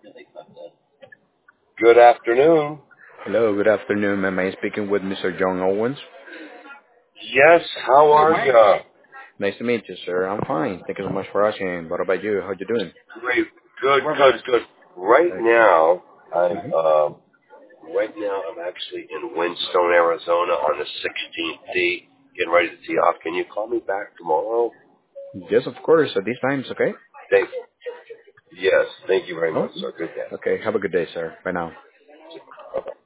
Good afternoon. Hello, good afternoon. Am I speaking with Mr. John Owens? Yes, how are you? Nice to meet you, sir. I'm fine. Thank you so much for asking. What about you? How you doing? Great. Good. Right Excellent. now, I'm hmm actually in Windstone, Arizona on the 16th tee, getting ready to tee off. Can you call me back tomorrow? Yes, of course. At these times, okay? Thank Yes, thank you very Oh, much, sir. Good day. okay. Have a good day, sir. Bye now. Bye-bye.